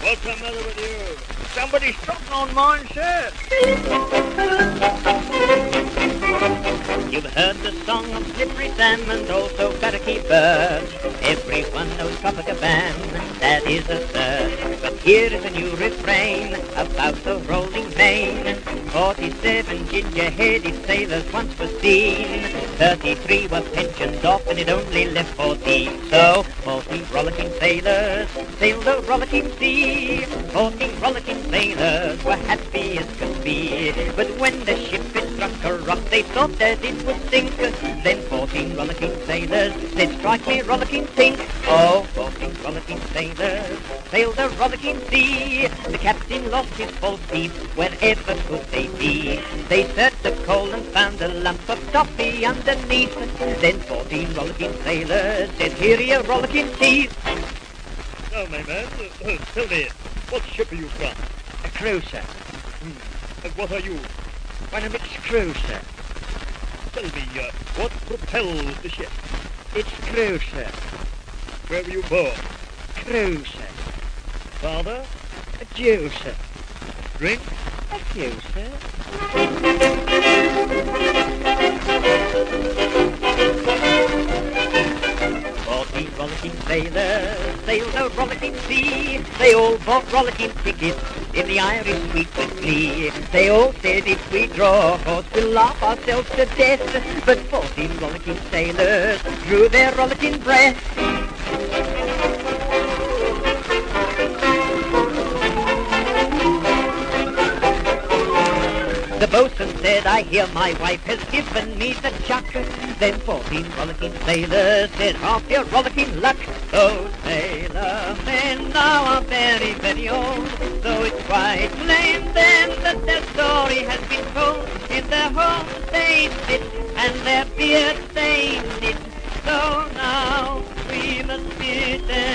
What's the matter with you? Somebody's stomping on mine, sir. You've heard the song of Slippery Sam and also gotta keep birds. Everyone knows Copacabana, that is a third. But here is a new refrain about the rolling main. 47 ginger-headed sailors once were seen. 33 were pensioned off and it only left 14. So 14 rollicking sailors sailed the rollicking sea. 14 rollicking sailors were happy as could be. But when the ship it struck a rock, they thought that it would sink. Then 14 rollicking sailors said, strike me rollicking sink. Oh, 14 rollicking sailors sailed the rollicking sea. The captain lost his false teeth, wherever could they be? They searched the coal and found a lump of toffee underneath. Then 14 rollicking sailors said, here are your rollicking teeth. Now, my man, tell me, what ship are you from? A cruiser. And what are you? One of its cruiser. Tell me, what propels the ship? It's cruiser. Where were you born? Cruiser. Father? A juicer. Drink? A juicer. 14 rollicking sailors sailed the rollicking sea. They all bought rollicking tickets in the Irish suite with glee. They all said if we draw a horse we'll laugh ourselves to death. But 14 rollicking sailors drew their rollicking breath. The boatswain said, I hear my wife has given me the chuck. Then 14 rollicking sailors said, half your rollicking luck. Those sailor men now are very, very old, so it's quite plain then that their story has been told. In their homes they sit, and their beards they knit. So now we must sit